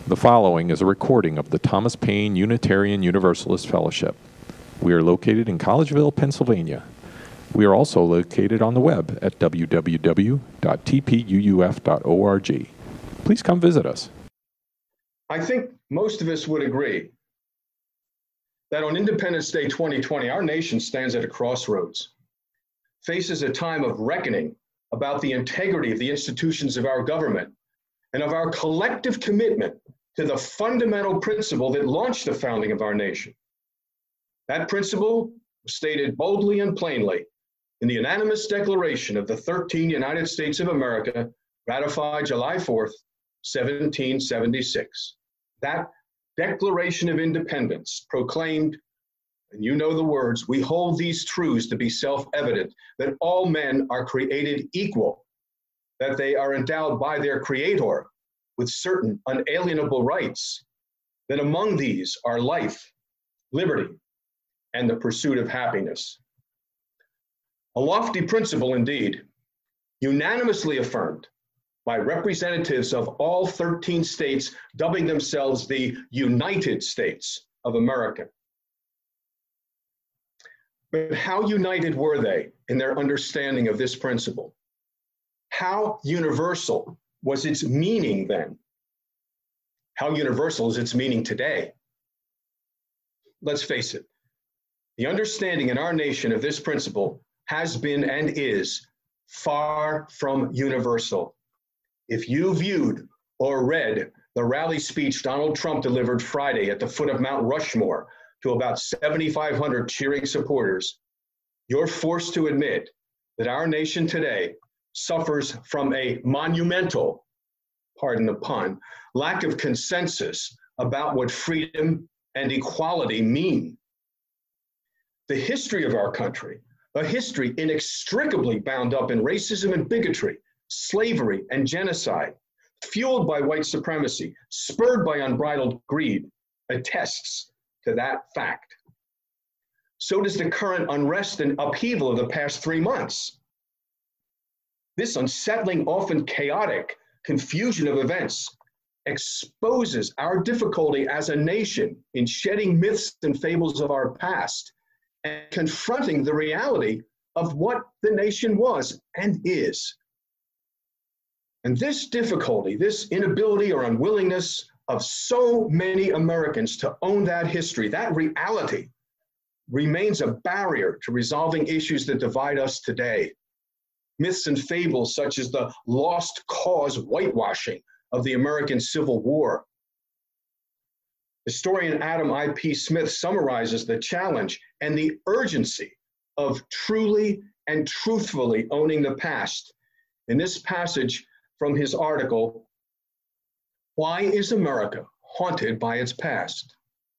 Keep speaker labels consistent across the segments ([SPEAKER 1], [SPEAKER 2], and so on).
[SPEAKER 1] The following is a recording of the Thomas Paine Unitarian Universalist Fellowship. We are located in Collegeville, Pennsylvania. We are also located on the web at www.tpuuf.org. Please come visit us.
[SPEAKER 2] I think most of us would agree that on Independence Day 2020, our nation stands at a crossroads, faces a time of reckoning about the integrity of the institutions of our government and of our collective commitment to the fundamental principle that launched the founding of our nation. That principle was stated boldly and plainly in the unanimous declaration of the 13 United States of America, ratified July 4th, 1776. That Declaration of Independence proclaimed, and you know the words, "We hold these truths to be self-evident, that all men are created equal, that they are endowed by their Creator with certain unalienable rights, that among these are life, liberty, and the pursuit of happiness." A lofty principle indeed, unanimously affirmed by representatives of all 13 states, dubbing themselves the United States of America. But how united were they in their understanding of this principle? How universal was its meaning then? How universal is its meaning today? Let's face it, the understanding in our nation of this principle has been and is far from universal. If you viewed or read the rally speech Donald Trump delivered Friday at the foot of Mount Rushmore to about 7,500 cheering supporters, you're forced to admit that our nation today suffers from a monumental, pardon the pun, lack of consensus about what freedom and equality mean. The history of our country, a history inextricably bound up in racism and bigotry, slavery and genocide, fueled by white supremacy, spurred by unbridled greed, attests to that fact. So does the current unrest and upheaval of the past 3 months. This unsettling, often chaotic confusion of events exposes our difficulty as a nation in shedding myths and fables of our past and confronting the reality of what the nation was and is. And this difficulty, this inability or unwillingness of so many Americans to own that history, that reality, remains a barrier to resolving issues that divide us today. Myths and fables such as the lost cause whitewashing of the American Civil War. Historian Adam I.P. Smith summarizes the challenge and the urgency of truly and truthfully owning the past in this passage from his article, "Why is America Haunted by Its Past?"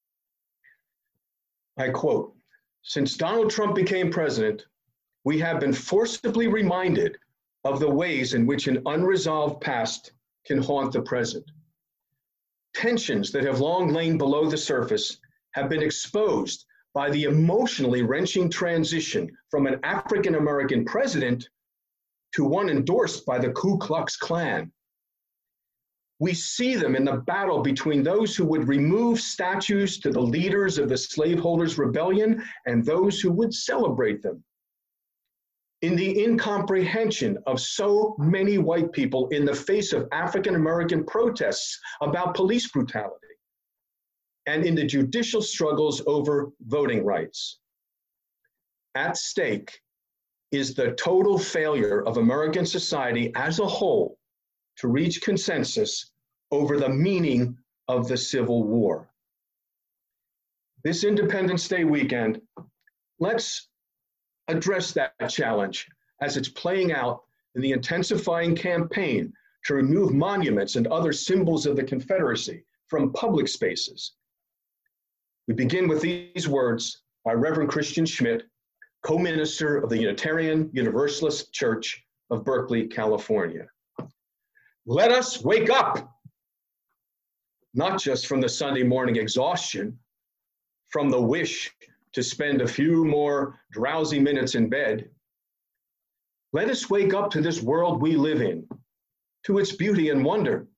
[SPEAKER 2] I quote, "Since Donald Trump became president, we have been forcibly reminded of the ways in which an unresolved past can haunt the present. Tensions that have long lain below the surface have been exposed by the emotionally wrenching transition from an African-American president to one endorsed by the Ku Klux Klan. We see them in the battle between those who would remove statues to the leaders of the slaveholders' rebellion and those who would celebrate them. In the incomprehension of so many white people in the face of African-American protests about police brutality, and in the judicial struggles over voting rights. At stake is the total failure of American society as a whole to reach consensus over the meaning of the Civil War. This Independence Day weekend, let's address that challenge as it's playing out in the intensifying campaign to remove monuments and other symbols of the Confederacy from public spaces. We begin with these words by Reverend Christian Schmidt, co-minister of the Unitarian Universalist Church of Berkeley, California. Let us wake up, not just from the Sunday morning exhaustion, from the wish to spend a few more drowsy minutes in bed. Let us wake up to this world we live in, to its beauty and wonder,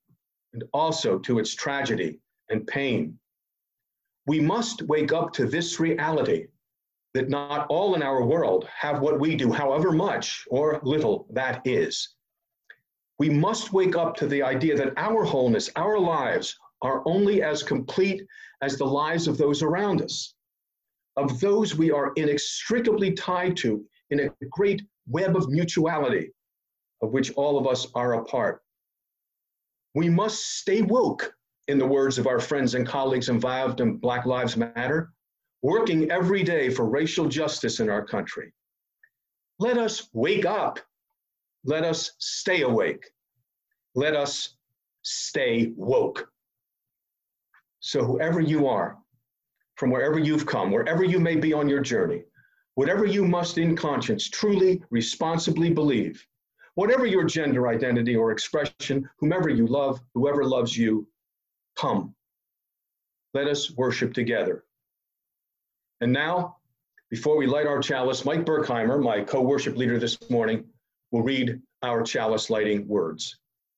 [SPEAKER 2] and also to its tragedy and pain. We must wake up to this reality that not all in our world have what we do, however much or little that is. We must wake up to the idea that our wholeness, our lives, are only as complete as the lives of those around us, of those we are inextricably tied to in a great web of mutuality, of which all of us are a part. We must stay woke, in the words of our friends and colleagues involved in Black Lives Matter, working every day for racial justice in our country. Let us wake up. Let us stay awake. Let us stay woke. So whoever you are, from wherever you've come, wherever you may be on your journey, whatever you must in conscience truly, responsibly believe, whatever your gender identity or expression, whomever you love, whoever loves you, come. Let us worship together. And now, before we light our chalice, Mike Berkheimer, my co-worship leader this morning, will read our chalice lighting words.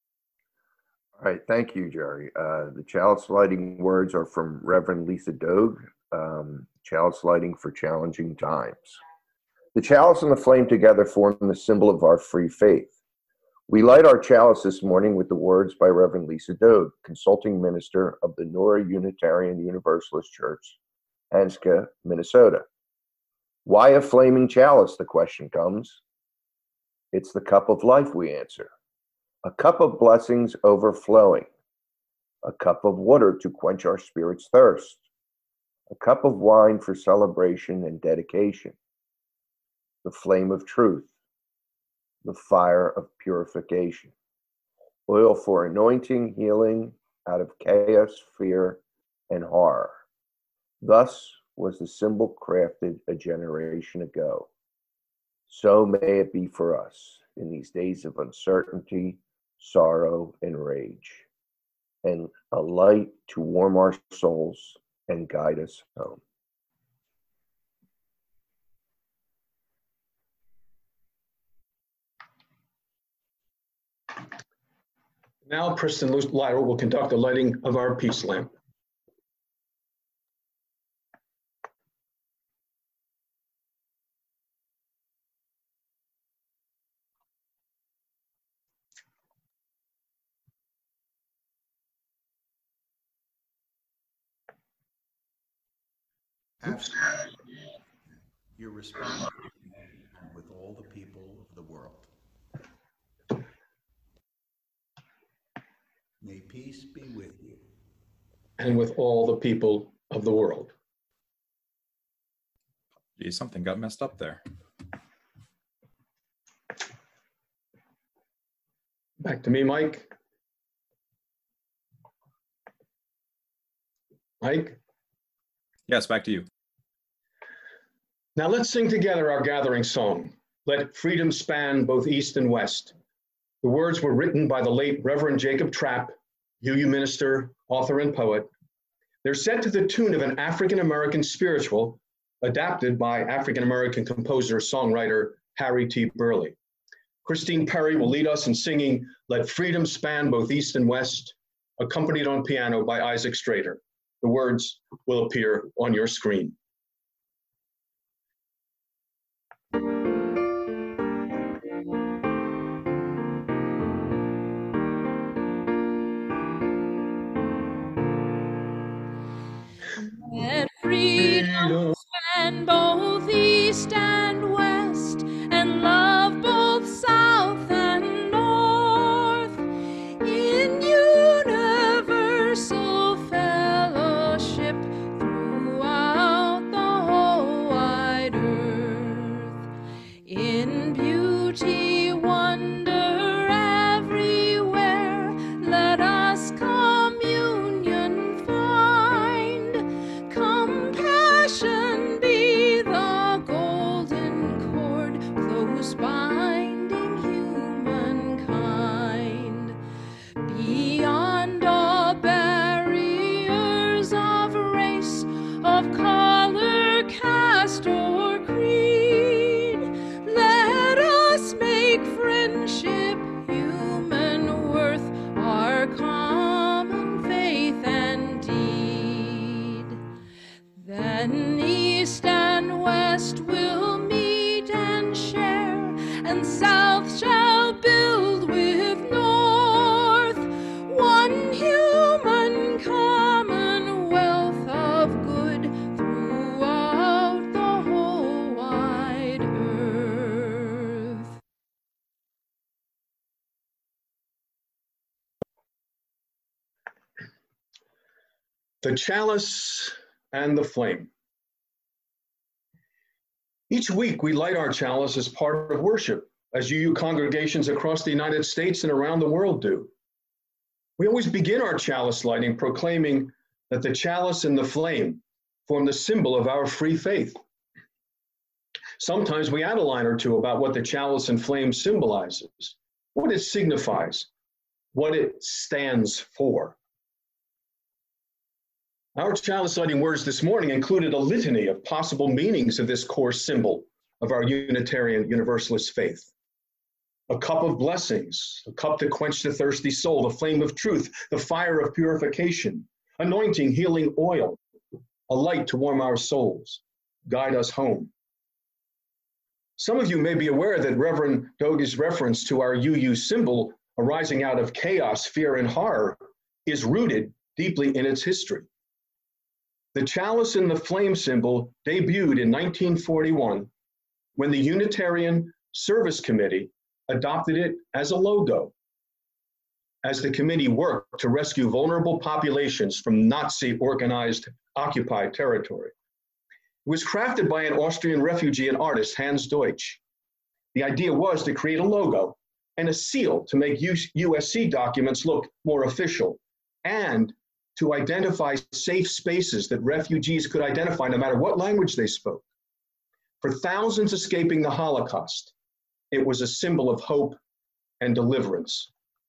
[SPEAKER 3] All right, thank you, Jerry. The chalice lighting words are from Reverend Lisa Dogue, chalice lighting for challenging times. The chalice and the flame together form the symbol of our free faith. We light our chalice this morning with the words by Reverend Lisa Dogue, consulting minister of the Nora Unitarian Universalist Church, Hanska, Minnesota. Why a flaming chalice, the question comes. It's the cup of life, we answer. A cup of blessings overflowing. A cup of water to quench our spirit's thirst. A cup of wine for celebration and dedication. The flame of truth. The fire of purification. Oil for anointing, healing out of chaos, fear, and horror. Thus was the symbol crafted a generation ago. So may it be for us in these days of uncertainty, sorrow, and rage, and a light to warm our souls and guide us home.
[SPEAKER 2] Now, Preston Lyra will conduct the lighting of our peace lamp.
[SPEAKER 4] Absolutely. You're responsible with all the people of the world. May peace be with you.
[SPEAKER 2] And with all the people of the world.
[SPEAKER 5] Gee, something got messed up there.
[SPEAKER 2] Back to me, Mike. Mike?
[SPEAKER 5] Yes, back to you.
[SPEAKER 2] Now let's sing together our gathering song, Let Freedom Span Both East and West. The words were written by the late Reverend Jacob Trapp, UU minister, author, and poet. They're set to the tune of an African-American spiritual adapted by African-American composer, songwriter Harry T. Burleigh. Christine Perry will lead us in singing Let Freedom Span Both East and West, accompanied on piano by Isaac Strader. The words will appear on your screen.
[SPEAKER 6] Let freedom span both east and west, and love both south and north, in universal fellowship throughout
[SPEAKER 2] The chalice and the flame. Each week we light our chalice as part of worship, as UU congregations across the United States and around the world do. We always begin our chalice lighting proclaiming that the chalice and the flame form the symbol of our free faith. Sometimes we add a line or two about what the chalice and flame symbolizes, what it signifies, what it stands for. Our chalice lighting words this morning included a litany of possible meanings of this core symbol of our Unitarian Universalist faith. A cup of blessings, a cup to quench the thirsty soul, the flame of truth, the fire of purification, anointing, healing oil, a light to warm our souls, guide us home. Some of you may be aware that Reverend Doge's reference to our UU symbol arising out of chaos, fear, and horror is rooted deeply in its history. The chalice and the flame symbol debuted in 1941 when the Unitarian Service Committee adopted it as a logo, as the committee worked to rescue vulnerable populations from Nazi-organized occupied territory. It was crafted by an Austrian refugee and artist, Hans Deutsch. The idea was to create a logo and a seal to make USC documents look more official, and to identify safe spaces that refugees could identify no matter what language they spoke. For thousands escaping the Holocaust, it was a symbol of hope and deliverance.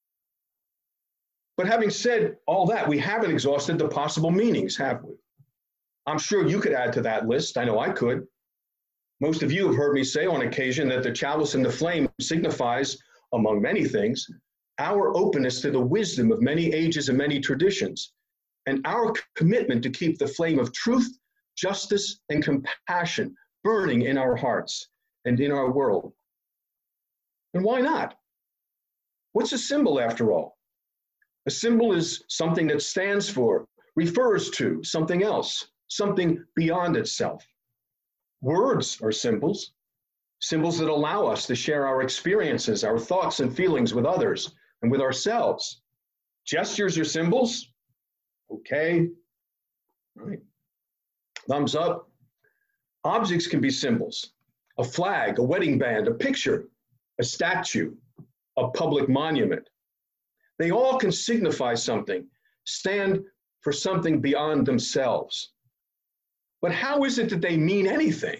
[SPEAKER 2] But having said all that, we haven't exhausted the possible meanings, have we? I'm sure you could add to that list. I know I could. Most of you have heard me say on occasion that the chalice and the flame signifies, among many things, our openness to the wisdom of many ages and many traditions, and our commitment to keep the flame of truth, justice, and compassion burning in our hearts and in our world. And why not? What's a symbol, after all? A symbol is something that stands for, refers to something else, something beyond itself. Words are symbols, symbols that allow us to share our experiences, our thoughts and feelings with others and with ourselves. Gestures are symbols. Okay. All right. Thumbs up. Objects can be symbols. A flag, a wedding band, a picture, a statue, a public monument. They all can signify something, stand for something beyond themselves. But how is it that they mean anything?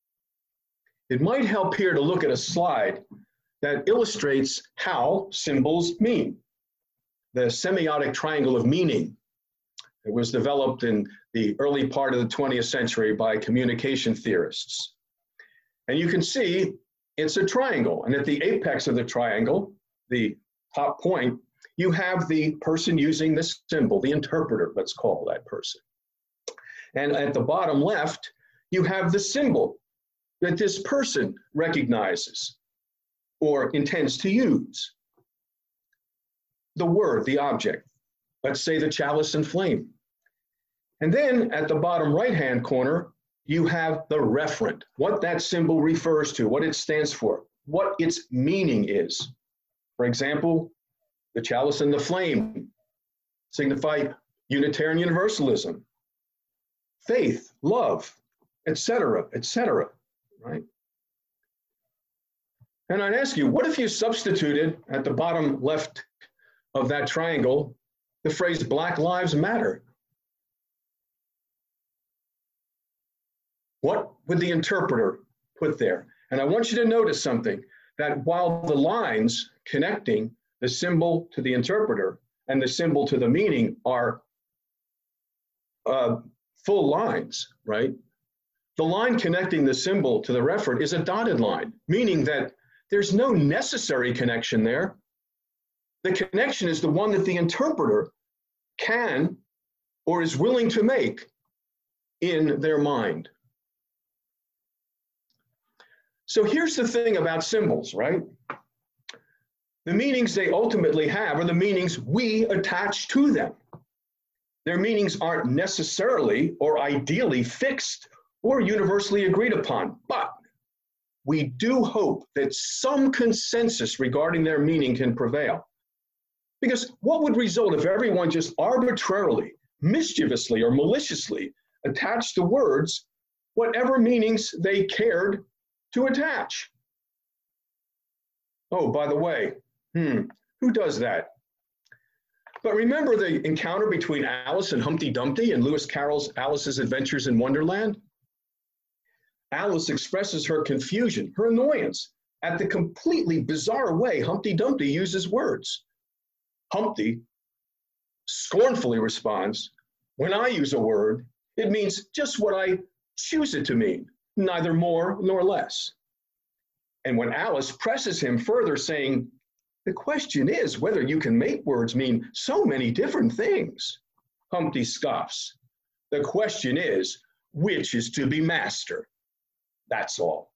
[SPEAKER 2] It might help here to look at a slide that illustrates how symbols mean. The semiotic triangle of meaning. It was developed in the early part of the 20th century by communication theorists. And you can see it's a triangle. And at the apex of the triangle, the top point, you have the person using this symbol, the interpreter, let's call that person. And at the bottom left, you have the symbol that this person recognizes or intends to use. The word, the object, let's say the chalice and flame. And then at the bottom right-hand corner, you have the referent, what that symbol refers to, what it stands for, what its meaning is. For example, the chalice and the flame signify Unitarian Universalism, faith, love, etc., right? And I'd ask you, what if you substituted at the bottom left of that triangle the phrase Black Lives Matter? What would the interpreter put there? And I want you to notice something, that while the lines connecting the symbol to the interpreter and the symbol to the meaning are full lines, right? The line connecting the symbol to the referent is a dotted line, meaning that there's no necessary connection there. The connection is the one that the interpreter can or is willing to make in their mind. So here's the thing about symbols, right? The meanings they ultimately have are the meanings we attach to them. Their meanings aren't necessarily or ideally fixed or universally agreed upon, but we do hope that some consensus regarding their meaning can prevail. Because what would result if everyone just arbitrarily mischievously or maliciously attached to words whatever meanings they cared to attach. Oh, by the way, who does that? But remember the encounter between Alice and Humpty Dumpty in Lewis Carroll's Alice's Adventures in Wonderland? Alice expresses her confusion, her annoyance at the completely bizarre way Humpty Dumpty uses words. Humpty scornfully responds, "When I use a word, it means just what I choose it to mean, neither more nor less." And when Alice presses him further, saying, "The question is whether you can make words mean so many different things," Humpty scoffs. "The question is, which is to be master? That's all."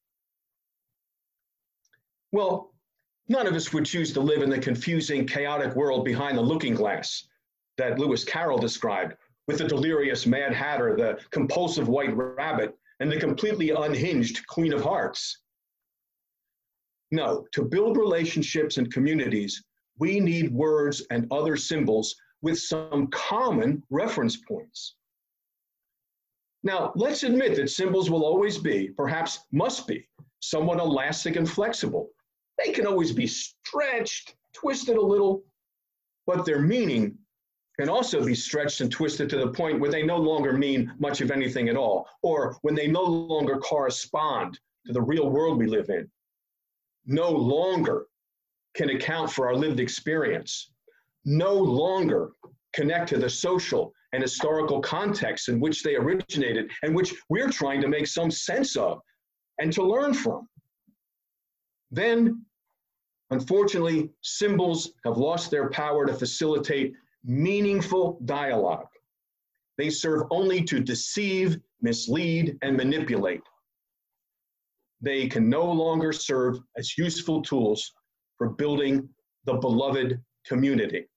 [SPEAKER 2] Well, none of us would choose to live in the confusing, chaotic world behind the looking glass that Lewis Carroll described, with the delirious Mad Hatter, the compulsive White Rabbit, and the completely unhinged Queen of Hearts. No, to build relationships and communities, we need words and other symbols with some common reference points. Now, let's admit that symbols will always be, perhaps must be, somewhat elastic and flexible. They can always be stretched, twisted a little, but their meaning can also be stretched and twisted to the point where they no longer mean much of anything at all, or when they no longer correspond to the real world we live in, no longer can account for our lived experience, no longer connect to the social and historical context in which they originated and which we're trying to make some sense of and to learn from. Then, unfortunately, symbols have lost their power to facilitate meaningful dialogue. They serve only to deceive, mislead, and manipulate. They can no longer serve as useful tools for building the beloved community.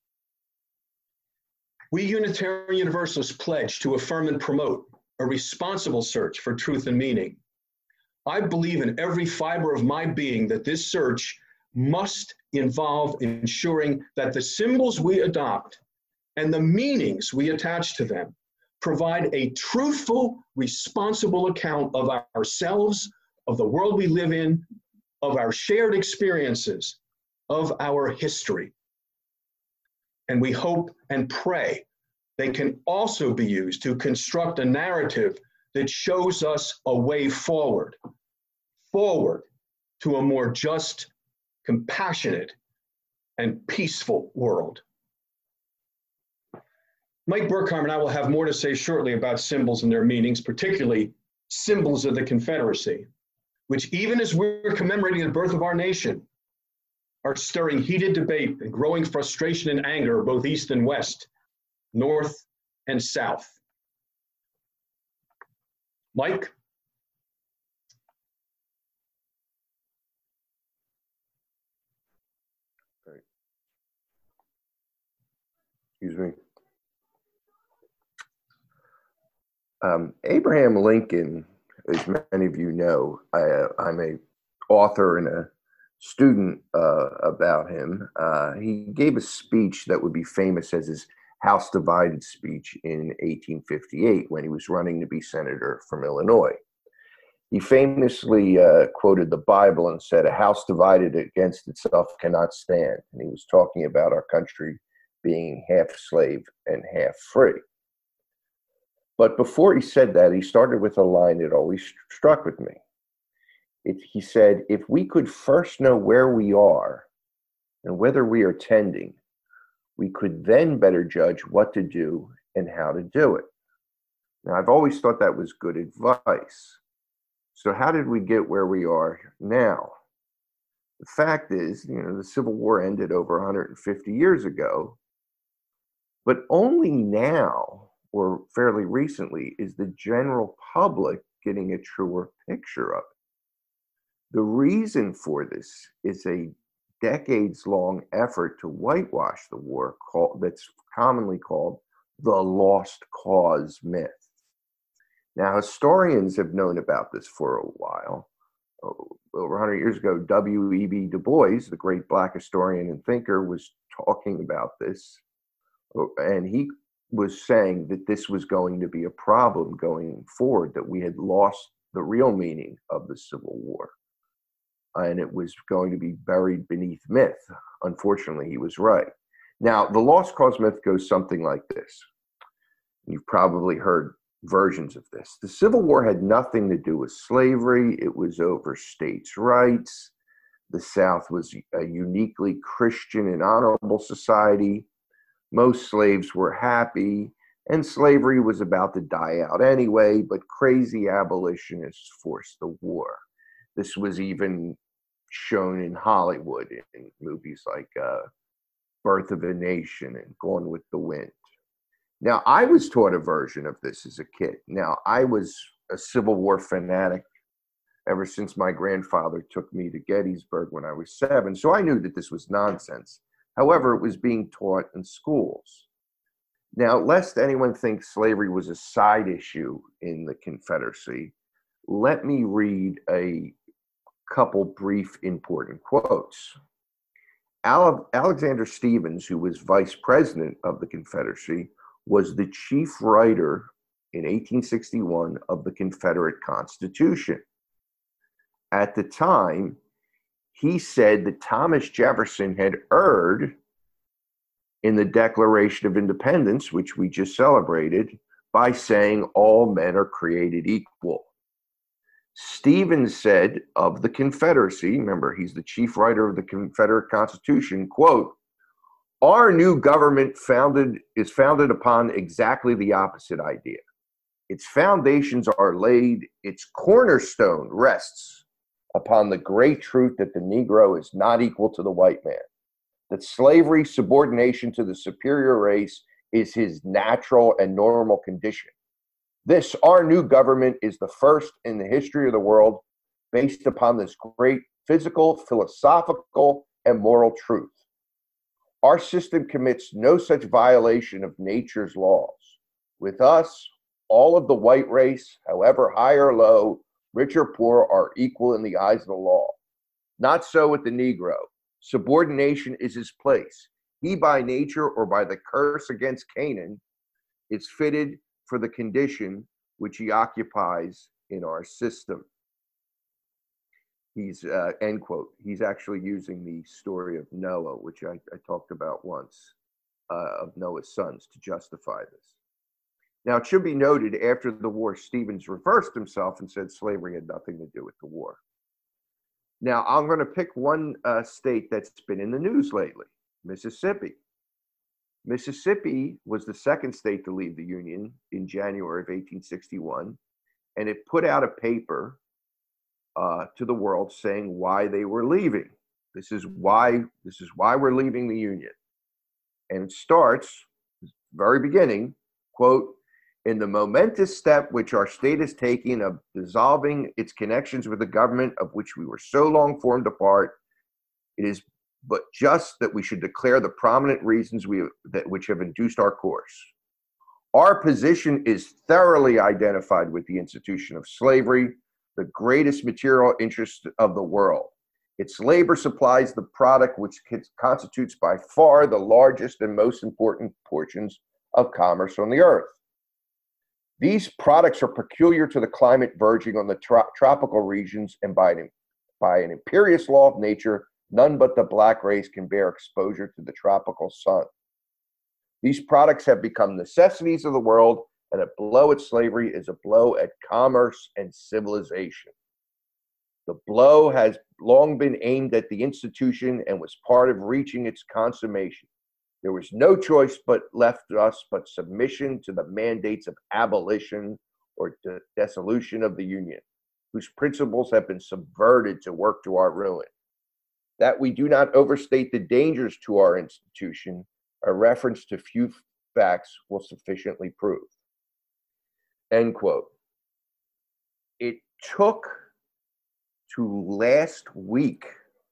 [SPEAKER 2] We Unitarian Universalists pledge to affirm and promote a responsible search for truth and meaning. I believe in every fiber of my being that this search must involve ensuring that the symbols we adopt and the meanings we attach to them provide a truthful, responsible account of ourselves, of the world we live in, of our shared experiences, of our history. And we hope and pray they can also be used to construct a narrative that shows us a way forward to a more just, compassionate, and peaceful world. Mike Burkhardt and I will have more to say shortly about symbols and their meanings, particularly symbols of the Confederacy, which even as we're commemorating the birth of our nation, are stirring heated debate and growing frustration and anger both east and west, north and south. Mike?
[SPEAKER 3] Excuse me. Abraham Lincoln, as many of you know, I'm a author and a student about him. He gave a speech that would be famous as his House Divided speech in 1858 when he was running to be senator from Illinois. He famously quoted the Bible and said, "A house divided against itself cannot stand." And he was talking about our country being half slave and half free. But before he said that, he started with a line that always struck with me. He said, "If we could first know where we are and whether we are tending, we could then better judge what to do and how to do it." Now, I've always thought that was good advice. So how did we get where we are now? The fact is, the Civil War ended over 150 years ago, but only now, or fairly recently, is the general public getting a truer picture of it. The reason for this is a decades-long effort to whitewash the war that's commonly called the lost cause myth. Now, historians have known about this for a while. Over 100 years ago, W.E.B. Du Bois, the great Black historian and thinker, was talking about this, and he was saying that this was going to be a problem going forward, that we had lost the real meaning of the Civil War, and it was going to be buried beneath myth. Unfortunately, he was right. Now, the lost cause myth goes something like this. You've probably heard versions of this. The Civil War had nothing to do with slavery. It was over states' rights. The South was a uniquely Christian and honorable society. Most slaves were happy, and slavery was about to die out anyway, but crazy abolitionists forced the war. This was even shown in Hollywood in movies like Birth of a Nation and Gone with the Wind. Now, I was taught a version of this as a kid. Now, I was a Civil War fanatic ever since my grandfather took me to Gettysburg when I was 7, so I knew that this was nonsense. However, it was being taught in schools. Now, lest anyone think slavery was a side issue in the Confederacy, let me read a couple brief important quotes. Alexander Stephens, who was vice president of the Confederacy, was the chief writer in 1861 of the Confederate Constitution. At the time, he said that Thomas Jefferson had erred in the Declaration of Independence, which we just celebrated, by saying all men are created equal. Stephens said of the Confederacy, remember, he's the chief writer of the Confederate Constitution, quote, "Our new government is founded upon exactly the opposite idea. Its foundations are laid, its cornerstone rests upon the great truth that the Negro is not equal to the white man, that slavery, subordination to the superior race, is his natural and normal condition. This, our new government, is the first in the history of the world based upon this great physical, philosophical, and moral truth. Our system commits no such violation of nature's laws. With us, all of the white race, however high or low, rich or poor, are equal in the eyes of the law. Not so with the Negro. Subordination is his place. He, by nature or by the curse against Canaan, is fitted for the condition which he occupies in our system." He's, end quote. He's actually using the story of Noah, which I talked about once, of Noah's sons, to justify this. Now, it should be noted, after the war, Stephens reversed himself and said slavery had nothing to do with the war. Now, I'm going to pick one state that's been in the news lately, Mississippi. Mississippi was the second state to leave the Union in January of 1861, and it put out a paper to the world saying why they were leaving. This is why we're leaving the Union. And it starts, very beginning, quote, "In the momentous step which our state is taking of dissolving its connections with the government of which we were so long formed a part, it is but just that we should declare the prominent reasons which have induced our course. Our position is thoroughly identified with the institution of slavery, the greatest material interest of the world. Its labor supplies the product which constitutes by far the largest and most important portions of commerce on the earth. These products are peculiar to the climate verging on the tropical regions, and by an imperious law of nature, none but the black race can bear exposure to the tropical sun. These products have become necessities of the world, and a blow at slavery is a blow at commerce and civilization. The blow has long been aimed at the institution and was part of reaching its consummation. There was no choice left us but submission to the mandates of abolition or dissolution of the Union, whose principles have been subverted to work to our ruin. That we do not overstate the dangers to our institution, a reference to few facts will sufficiently prove." End quote. It took to last week,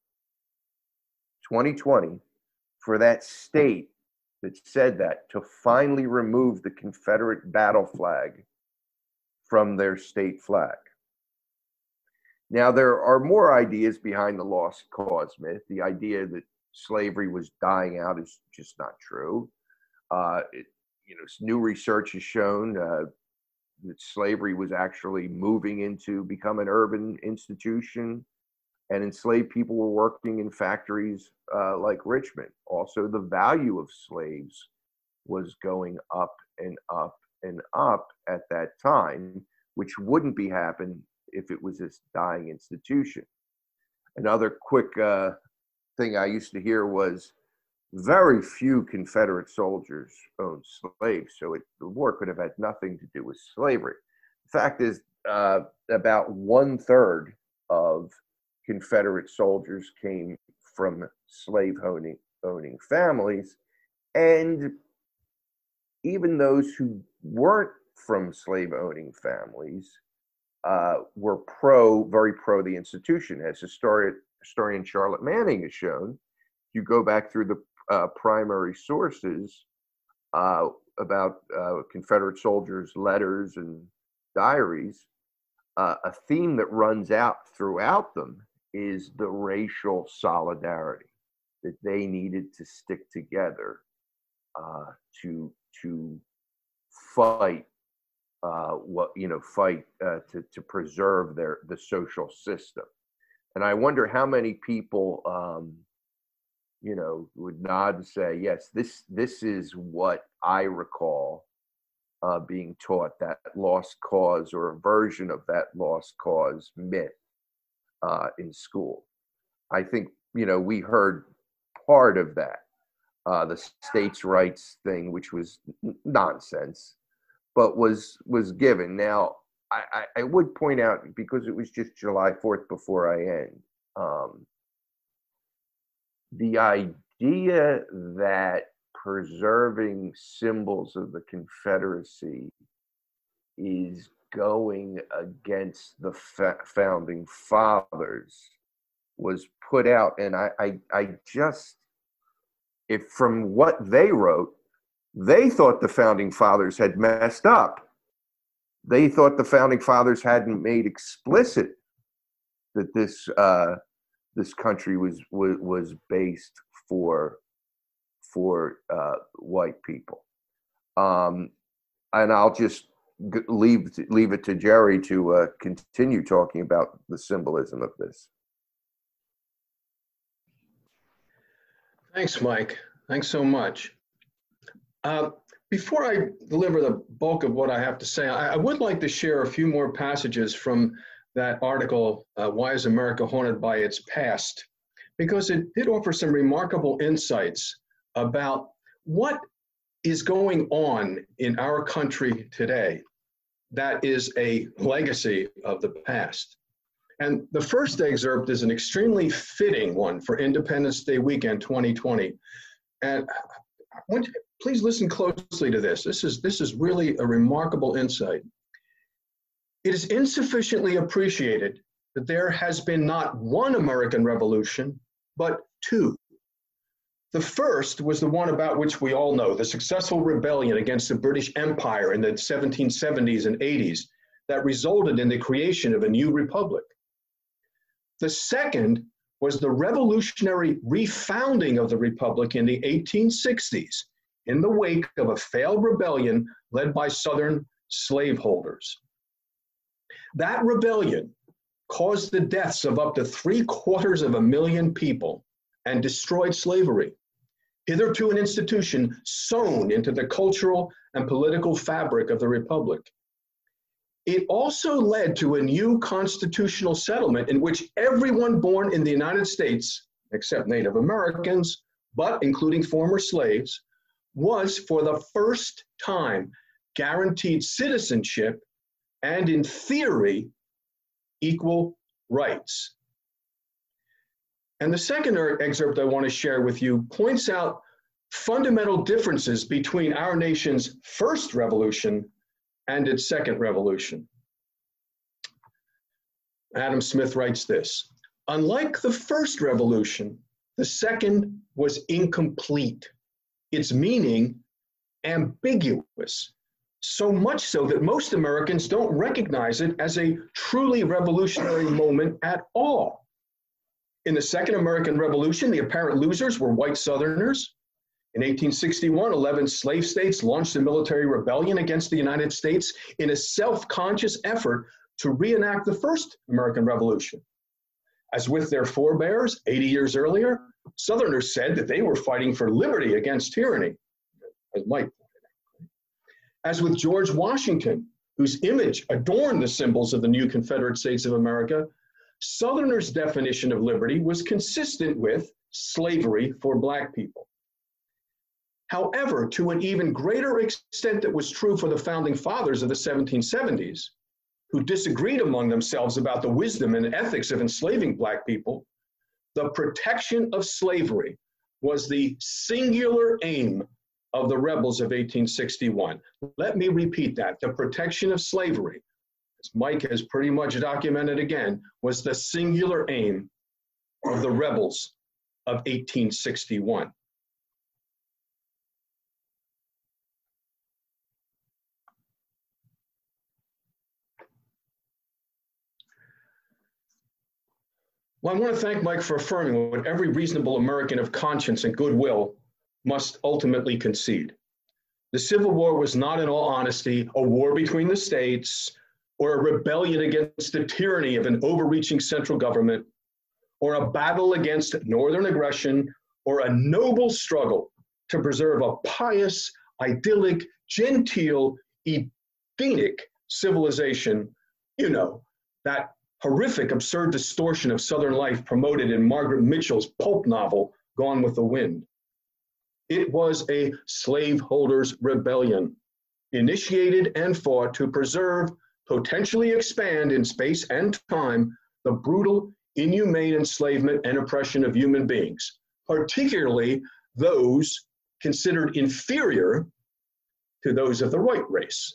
[SPEAKER 3] 2020, for that state that said that to finally remove the Confederate battle flag from their state flag. Now, there are more ideas behind the lost cause myth. The idea that slavery was dying out is just not true. new research has shown that slavery was actually moving into become an urban institution, and enslaved people were working in factories like Richmond. Also, the value of slaves was going up and up and up at that time, which wouldn't be happen if it was this dying institution. Another quick thing I used to hear was very few Confederate soldiers owned slaves, so the war could have had nothing to do with slavery. The fact is, about 1/3 of Confederate soldiers came from slave-owning families, and even those who weren't from slave-owning families were very pro the institution. As historian Charlotte Manning has shown, you go back through the primary sources about Confederate soldiers' letters and diaries, a theme that runs out throughout them is the racial solidarity, that they needed to stick together to fight to preserve the social system. And I wonder how many people would nod and say, yes, this is what I recall being taught, that lost cause or a version of that lost cause myth in school. I think, we heard part of that, the states' rights thing, which was nonsense, but was given. Now, I would point out, because it was just July 4th before I end, the idea that preserving symbols of the Confederacy is going against the founding fathers was put out. And I just, if from what they wrote, they thought the founding fathers had messed up. They thought the founding fathers hadn't made explicit that this country was based for white people. And I'll just leave it to Jerry to continue talking about the symbolism of this.
[SPEAKER 2] Thanks, Mike. Thanks so much. Before I deliver the bulk of what I have to say, I would like to share a few more passages from that article, Why is America Haunted by Its Past? Because it did offer some remarkable insights about what is going on in our country today that is a legacy of the past. And the first excerpt is an extremely fitting one for Independence Day weekend 2020. And I want you, please listen closely to this. This is really a remarkable insight. It is insufficiently appreciated that there has been not one American Revolution, but two. The first was the one about which we all know, the successful rebellion against the British Empire in the 1770s and 80s that resulted in the creation of a new republic. The second was the revolutionary refounding of the republic in the 1860s in the wake of a failed rebellion led by Southern slaveholders. That rebellion caused the deaths of up to 750,000 people and destroyed slavery, hitherto an institution sewn into the cultural and political fabric of the republic. It also led to a new constitutional settlement in which everyone born in the United States, except Native Americans, but including former slaves, was for the first time guaranteed citizenship and, in theory, equal rights. And the second excerpt I want to share with you points out fundamental differences between our nation's first revolution and its second revolution. Adam Smith writes this: unlike the first revolution, the second was incomplete, its meaning ambiguous, so much so that most Americans don't recognize it as a truly revolutionary moment at all. In the Second American Revolution, the apparent losers were white Southerners. In 1861, 11 slave states launched a military rebellion against the United States in a self-conscious effort to reenact the first American Revolution. As with their forebears 80 years earlier, Southerners said that they were fighting for liberty against tyranny, as Mike pointed out. As with George Washington, whose image adorned the symbols of the new Confederate States of America, Southerners' definition of liberty was consistent with slavery for Black people. However, to an even greater extent that was true for the founding fathers of the 1770s, who disagreed among themselves about the wisdom and ethics of enslaving Black people, the protection of slavery was the singular aim of the rebels of 1861. Let me repeat that. The protection of slavery, as Mike has pretty much documented again, was the singular aim of the rebels of 1861. Well, I want to thank Mike for affirming what every reasonable American of conscience and goodwill must ultimately concede. The Civil War was not, in all honesty, a war between the states or a rebellion against the tyranny of an overreaching central government or a battle against Northern aggression or a noble struggle to preserve a pious, idyllic, genteel, Edenic civilization, you know, that horrific, absurd distortion of Southern life promoted in Margaret Mitchell's pulp novel, Gone with the Wind. It was a slaveholders' rebellion, initiated and fought to preserve, potentially expand in space and time, the brutal, inhumane enslavement and oppression of human beings, particularly those considered inferior to those of the white race.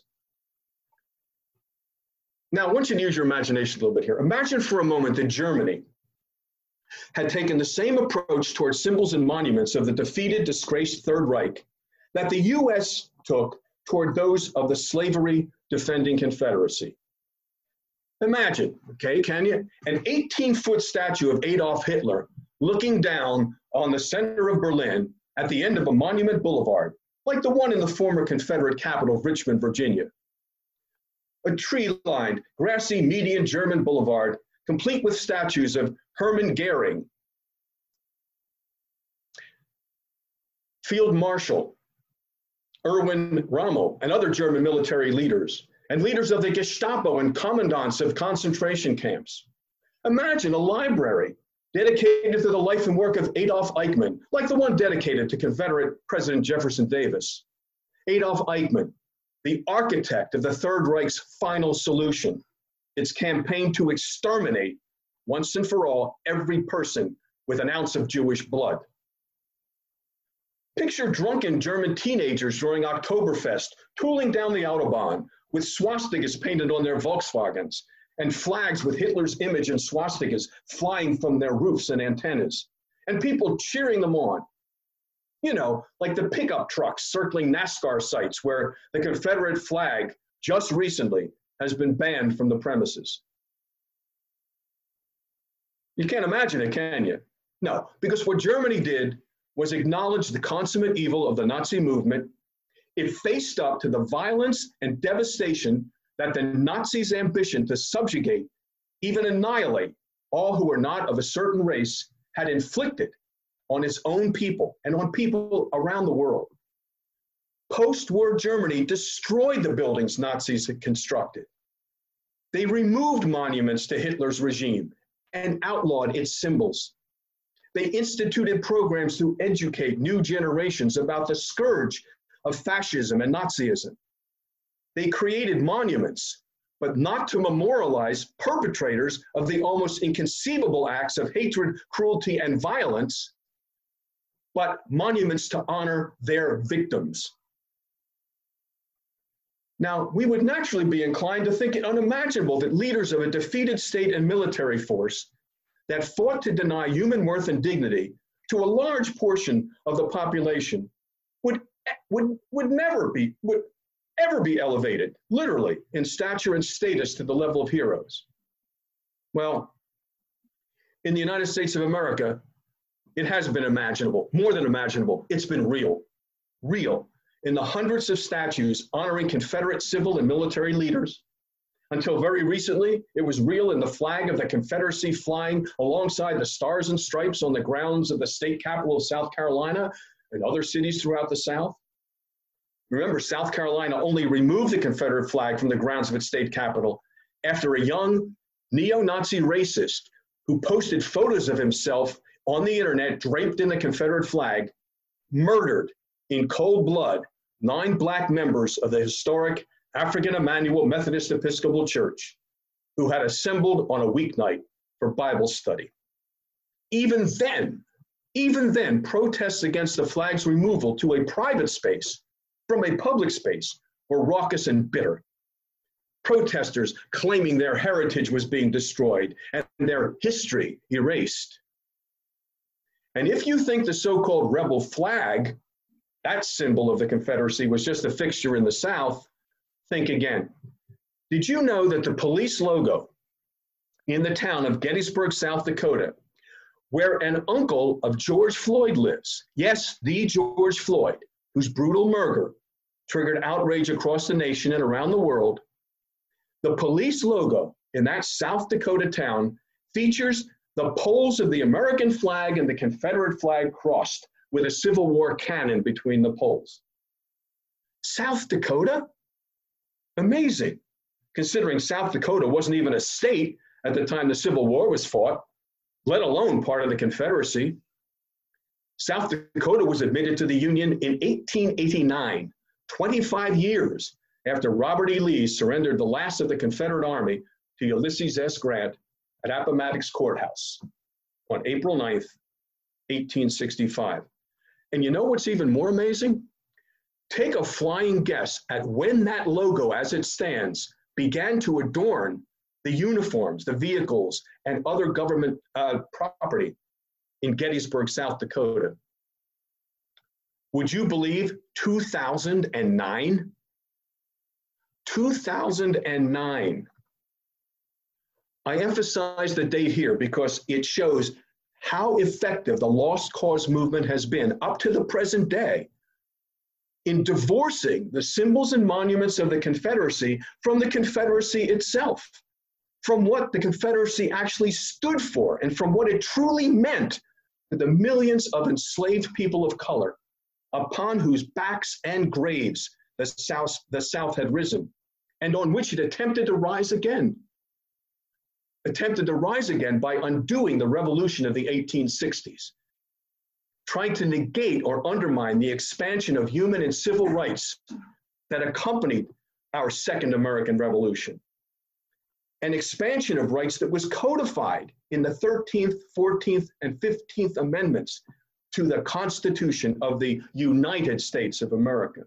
[SPEAKER 2] Now, I want you to use your imagination a little bit here. Imagine for a moment that Germany had taken the same approach towards symbols and monuments of the defeated, disgraced Third Reich that the US took toward those of the slavery defending Confederacy. Imagine, okay, can you? An 18-foot statue of Adolf Hitler looking down on the center of Berlin at the end of a monument boulevard, like the one in the former Confederate capital of Richmond, Virginia. A tree-lined, grassy median German boulevard, complete with statues of Hermann Goering, Field Marshal Erwin Rommel, and other German military leaders, and leaders of the Gestapo and commandants of concentration camps. Imagine a library dedicated to the life and work of Adolf Eichmann, like the one dedicated to Confederate President Jefferson Davis. Adolf Eichmann, the architect of the Third Reich's final solution, its campaign to exterminate once and for all every person with an ounce of Jewish blood. Picture drunken German teenagers during Oktoberfest tooling down the Autobahn with swastikas painted on their Volkswagens and flags with Hitler's image and swastikas flying from their roofs and antennas, and people cheering them on. You know, like the pickup trucks circling NASCAR sites where the Confederate flag just recently has been banned from the premises. You can't imagine it, can you? No, because what Germany did was acknowledge the consummate evil of the Nazi movement. It faced up to the violence and devastation that the Nazis' ambition to subjugate, even annihilate, all who were not of a certain race had inflicted on its own people and on people around the world. Post-war Germany destroyed the buildings Nazis had constructed. They removed monuments to Hitler's regime and outlawed its symbols. They instituted programs to educate new generations about the scourge of fascism and Nazism. They created monuments, but not to memorialize perpetrators of the almost inconceivable acts of hatred, cruelty, and violence, but monuments to honor their victims. Now, we would naturally be inclined to think it unimaginable that leaders of a defeated state and military force that fought to deny human worth and dignity to a large portion of the population would ever be elevated, literally, in stature and status to the level of heroes. Well, in the United States of America, It has been imaginable, more than imaginable. It's been real, real. In the hundreds of statues honoring Confederate civil and military leaders. Until very recently, it was real in the flag of the Confederacy flying alongside the stars and stripes on the grounds of the state capital of South Carolina and other cities throughout the South. Remember, South Carolina only removed the Confederate flag from the grounds of its state capital after a young neo-Nazi racist who posted photos of himself on the internet draped in the Confederate flag, murdered in cold blood 9 Black members of the historic African Emmanuel Methodist Episcopal Church who had assembled on a weeknight for Bible study. Even then, protests against the flag's removal to a private space from a public space were raucous and bitter. Protesters claiming their heritage was being destroyed and their history erased. And if you think the so-called rebel flag, that symbol of the Confederacy, was just a fixture in the South, think again. Did you know that the police logo in the town of Gettysburg, South Dakota, where an uncle of George Floyd lives, yes, the George Floyd, whose brutal murder triggered outrage across the nation and around the world, the police logo in that South Dakota town features the poles of the American flag and the Confederate flag crossed with a Civil War cannon between the poles. South Dakota? Amazing, considering South Dakota wasn't even a state at the time the Civil War was fought, let alone part of the Confederacy. South Dakota was admitted to the Union in 1889, 25 years after Robert E. Lee surrendered the last of the Confederate Army to Ulysses S. Grant at Appomattox Courthouse on April 9th, 1865. And you know what's even more amazing? Take a flying guess at when that logo, as it stands, began to adorn the uniforms, the vehicles, and other government property in Gettysburg, South Dakota. Would you believe 2009? 2009. I emphasize the date here because it shows how effective the Lost Cause movement has been up to the present day in divorcing the symbols and monuments of the Confederacy from the Confederacy itself, from what the Confederacy actually stood for and from what it truly meant to the millions of enslaved people of color upon whose backs and graves the South had risen and on which it attempted to rise again. Attempted to rise again by undoing the revolution of the 1860s, trying to negate or undermine the expansion of human and civil rights that accompanied our Second American Revolution. An expansion of rights that was codified in the 13th, 14th, and 15th Amendments to the Constitution of the United States of America.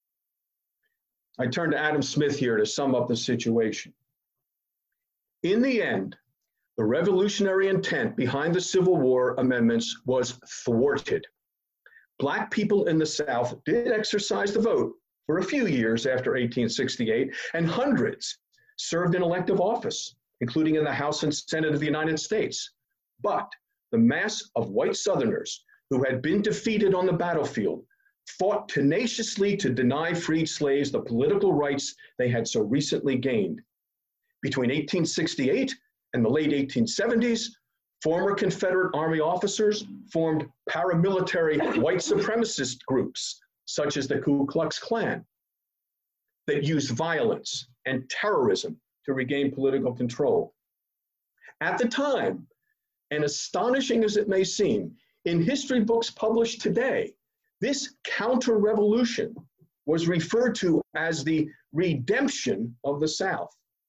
[SPEAKER 2] I turn to Adam Smith here to sum up the situation. In the end, the revolutionary intent behind the Civil War amendments was thwarted. Black people in the South did exercise the vote for a few years after 1868, and hundreds served in elective office, including in the House and Senate of the United States. But the mass of white Southerners who had been defeated on the battlefield fought tenaciously to deny freed slaves the political rights they had so recently gained. Between 1868 and the late 1870s, former Confederate Army officers formed paramilitary white supremacist groups, such as the Ku Klux Klan, that used violence and terrorism to regain political control. At the time, and astonishing as it may seem, in history books published today, this counter-revolution was referred to as the redemption of the South.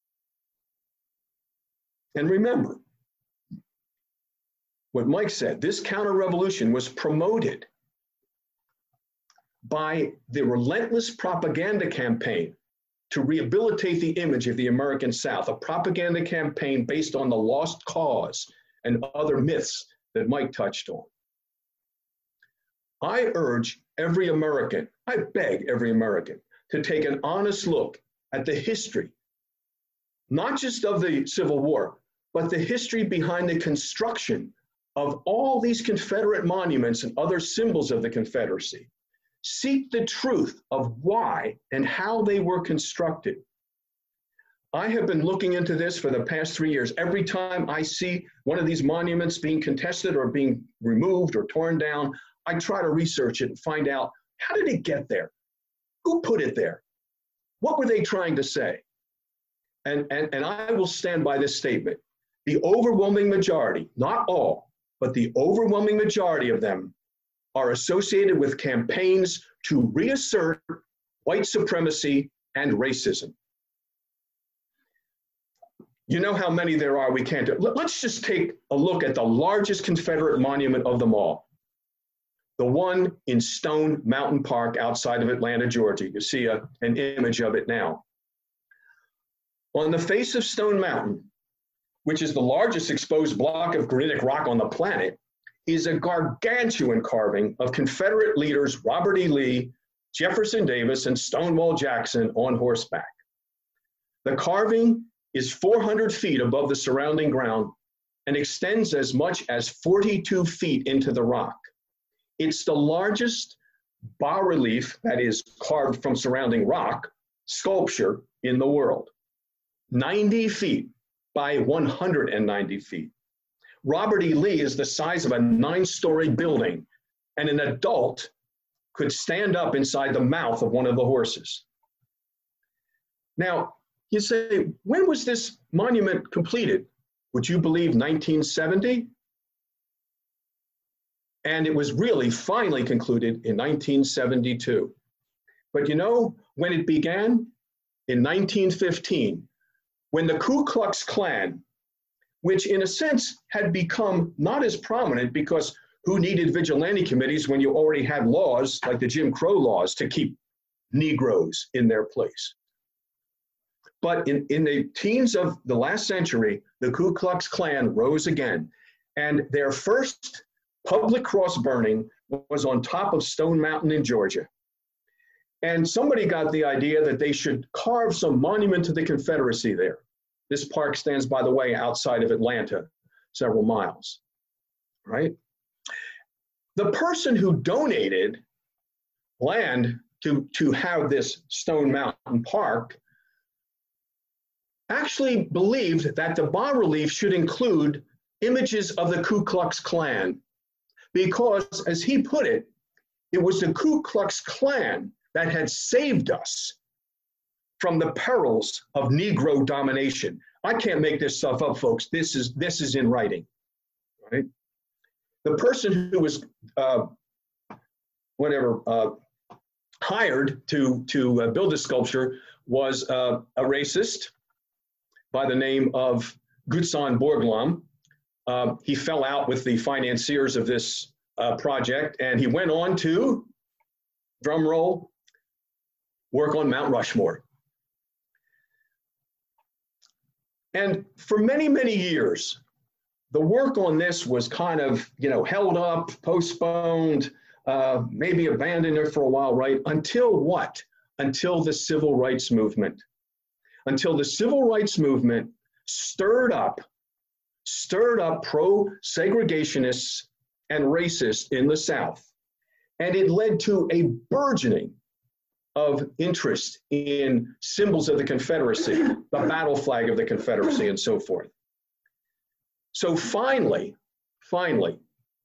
[SPEAKER 2] And remember what Mike said, this counter-revolution was promoted by the relentless propaganda campaign to rehabilitate the image of the American South, a propaganda campaign based on the lost cause and other myths that Mike touched on. I urge every American, I beg every American, to take an honest look at the history, not just of the Civil War, but the history behind the construction of all these Confederate monuments and other symbols of the Confederacy, seek the truth of why and how they were constructed. I have been looking into this for the past 3 years. Every time I see one of these monuments being contested or being removed or torn down, I try to research it and find out, how did it get there? Who put it there? What were they trying to say? And I will stand by this statement. The overwhelming majority, not all, but the overwhelming majority of them are associated with campaigns to reassert white supremacy and racism. You know how many there are we can't do. Let's just take a look at the largest Confederate monument of them all. The one in Stone Mountain Park outside of Atlanta, Georgia. You see an image of it now. On the face of Stone Mountain, which is the largest exposed block of granitic rock on the planet, is a gargantuan carving of Confederate leaders Robert E. Lee, Jefferson Davis, and Stonewall Jackson on horseback. The carving is 400 feet above the surrounding ground and extends as much as 42 feet into the rock. It's the largest bas-relief, that is carved from surrounding rock, sculpture in the world. 90 feet by 190 feet. Robert E. Lee is the size of a 9-story building, and an adult could stand up inside the mouth of one of the horses. Now, you say, when was this monument completed? Would you believe 1970? And it was really finally concluded in 1972. But you know when it began? In 1915, when the Ku Klux Klan, which in a sense had become not as prominent, because who needed vigilante committees when you already had laws like the Jim Crow laws to keep Negroes in their place? But in the teens of the last century, the Ku Klux Klan rose again. And their first public cross burning was on top of Stone Mountain in Georgia. And somebody got the idea that they should carve some monument to the Confederacy there. This park stands, by the way, outside of Atlanta, several miles, right? The person who donated land to have this Stone Mountain Park actually believed that the bas-relief should include images of the Ku Klux Klan, because, as he put it, it was the Ku Klux Klan that had saved us from the perils of Negro domination. I can't make this stuff up, folks. This is in writing, right? The person who was hired to build this sculpture was a racist by the name of Gutzon Borglum. He fell out with the financiers of this project, and he went on to, drum roll, work on Mount Rushmore. And for many, many years, the work on this was kind of, held up, postponed, maybe abandoned it for a while, right? Until what? Until the Civil Rights Movement. Until the Civil Rights Movement stirred up pro-segregationists and racists in the South. And it led to a burgeoning of interest in symbols of the Confederacy, the battle flag of the Confederacy, and so forth. So finally, the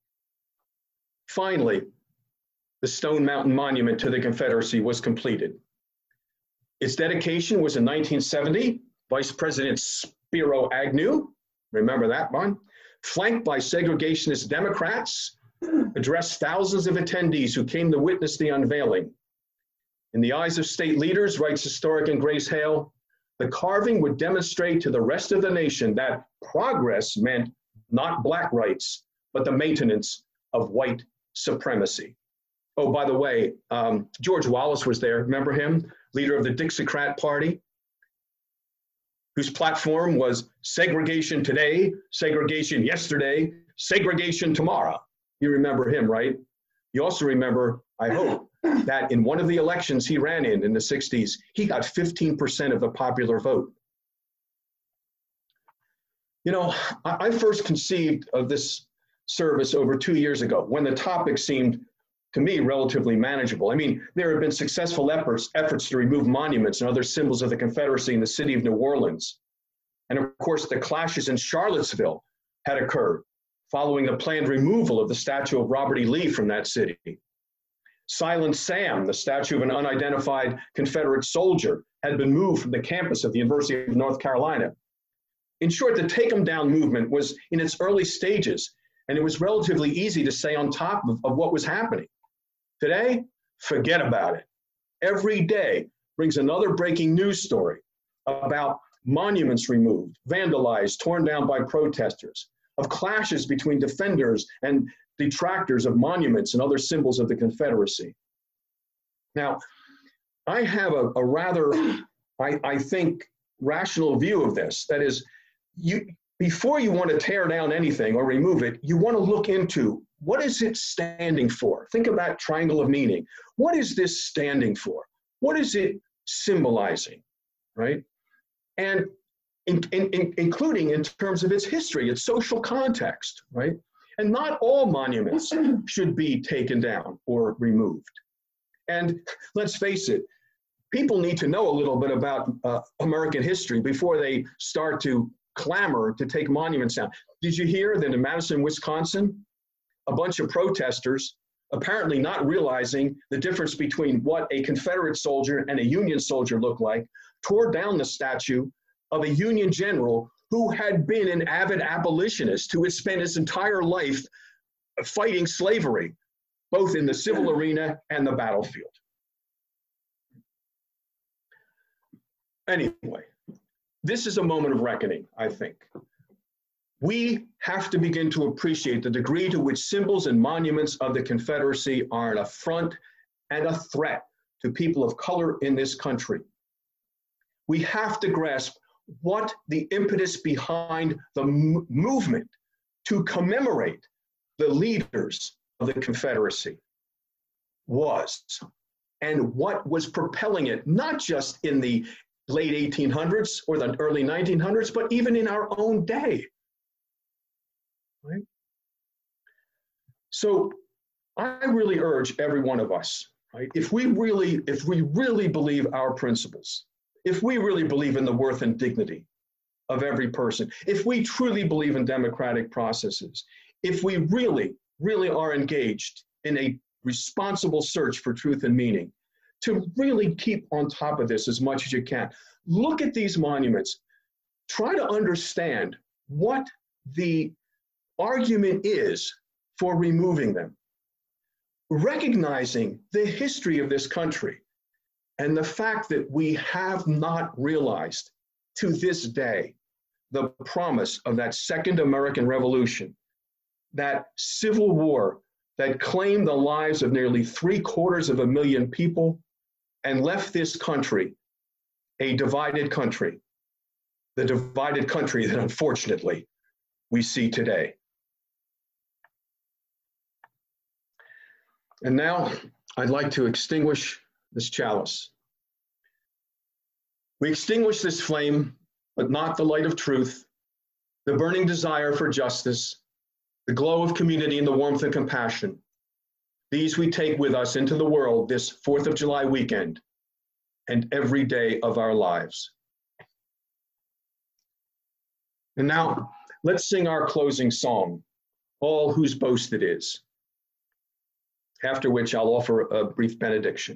[SPEAKER 2] Stone Mountain Monument to the Confederacy was completed. Its dedication was in 1970. Vice President Spiro Agnew, remember that one, flanked by segregationist Democrats, addressed thousands of attendees who came to witness the unveiling. In the eyes of state leaders, writes historian Grace Hale, the carving would demonstrate to the rest of the nation that progress meant not Black rights, but the maintenance of white supremacy. Oh, by the way, George Wallace was there. Remember him? Leader of the Dixiecrat Party, whose platform was segregation today, segregation yesterday, segregation tomorrow. You remember him, right? You also remember, I hope, that in one of the elections he ran in the 60s, he got 15% of the popular vote. I first conceived of this service over 2 years ago when the topic seemed, to me, relatively manageable. I mean, there have been successful efforts to remove monuments and other symbols of the Confederacy in the city of New Orleans. And of course, the clashes in Charlottesville had occurred following the planned removal of the statue of Robert E. Lee from that city. Silent Sam, the statue of an unidentified Confederate soldier, had been moved from the campus of the University of North Carolina. In short, the Take 'em Down movement was in its early stages, and it was relatively easy to stay on top of what was happening. Today, forget about it. Every day brings another breaking news story about monuments removed, vandalized, torn down by protesters, of clashes between defenders and detractors of monuments and other symbols of the Confederacy. Now, I have a rather, I think, rational view of this. That is, before you want to tear down anything or remove it, you want to look into what is it standing for? Think of that triangle of meaning. What is this standing for? What is it symbolizing, right? And including in terms of its history, its social context, right? And not all monuments should be taken down or removed. And let's face it, people need to know a little bit about American history before they start to clamor to take monuments down. Did you hear that in Madison, Wisconsin, a bunch of protesters, apparently not realizing the difference between what a Confederate soldier and a Union soldier looked like, tore down the statue of a Union general who had been an avid abolitionist, who had spent his entire life fighting slavery, both in the civil arena and the battlefield. Anyway, this is a moment of reckoning, I think. We have to begin to appreciate the degree to which symbols and monuments of the Confederacy are an affront and a threat to people of color in this country. We have to grasp what the impetus behind the movement to commemorate the leaders of the Confederacy was, and what was propelling it, not just in the late 1800s or the early 1900s, but even in our own day. Right? So I really urge every one of us, right? If we really believe our principles, if we really believe in the worth and dignity of every person, if we truly believe in democratic processes, if we really are engaged in a responsible search for truth and meaning, to really keep on top of this as much as you can. Look at these monuments. Try to understand what the argument is for removing them. Recognizing the history of this country and the fact that we have not realized to this day the promise of that Second American Revolution, that Civil War that claimed the lives of nearly 750,000 people and left this country a divided country, the divided country that unfortunately we see today. And now I'd like to extinguish this chalice. We extinguish this flame, but not the light of truth, the burning desire for justice, the glow of community and the warmth and compassion. These we take with us into the world this 4th of July weekend and every day of our lives. And now let's sing our closing song, All Whose Boast It Is, after which I'll offer a brief benediction.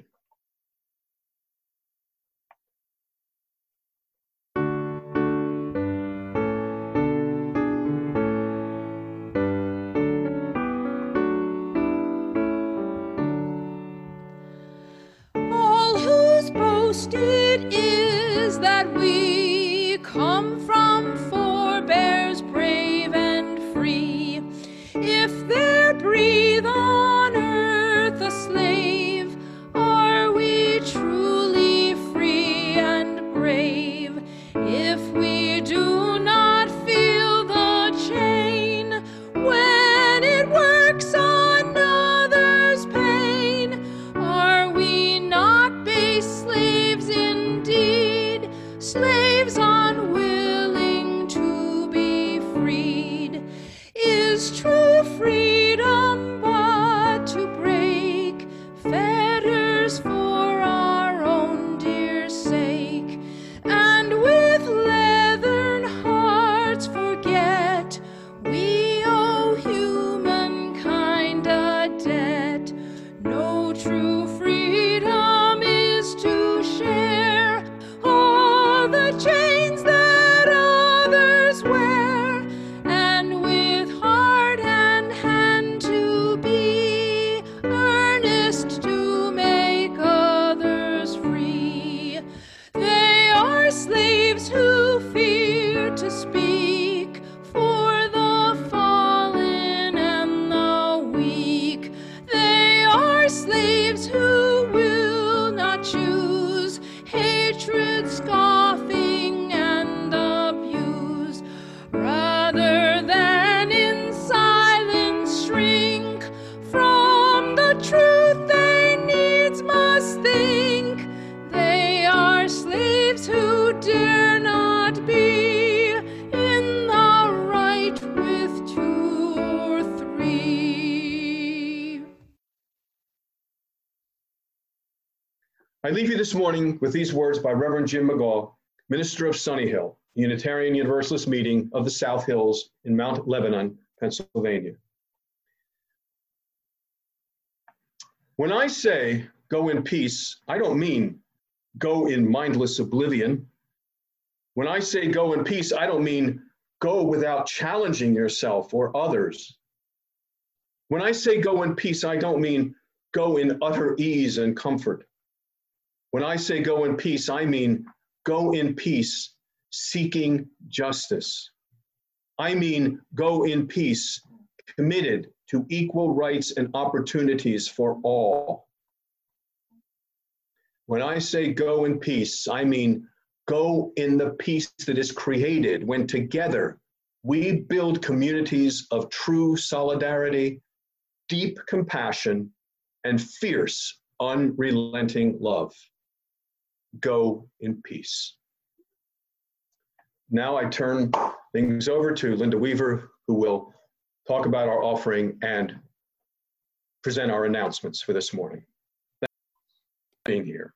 [SPEAKER 6] It is that we come from forebears brave and free. If there breathe on earth a slave, are we truly free and brave? If we do not feel the chain when it works another's pain, are we not base slaves indeed, slaves unwilling to be freed? Is true freedom to speak for the fallen and the weak. They are slaves who will not choose hatred, scoffing, and abuse. Rather than in silence shrink from the truth they needs must think. They are slaves who dare not be in the right with 2 or 3.
[SPEAKER 2] I leave you this morning with these words by Reverend Jim McGaw, minister of Sunny Hill, Unitarian Universalist meeting of the South Hills in Mount Lebanon, Pennsylvania. When I say go in peace, I don't mean go in mindless oblivion. When I say go in peace, I don't mean go without challenging yourself or others. When I say go in peace, I don't mean go in utter ease and comfort. When I say go in peace, I mean go in peace, seeking justice. I mean go in peace, committed to equal rights and opportunities for all. When I say go in peace, I mean go in the peace that is created when together we build communities of true solidarity, deep compassion, and fierce, unrelenting love. Go in peace. Now I turn things over to Linda Weaver, who will talk about our offering and present our announcements for this morning. Thank you for being here.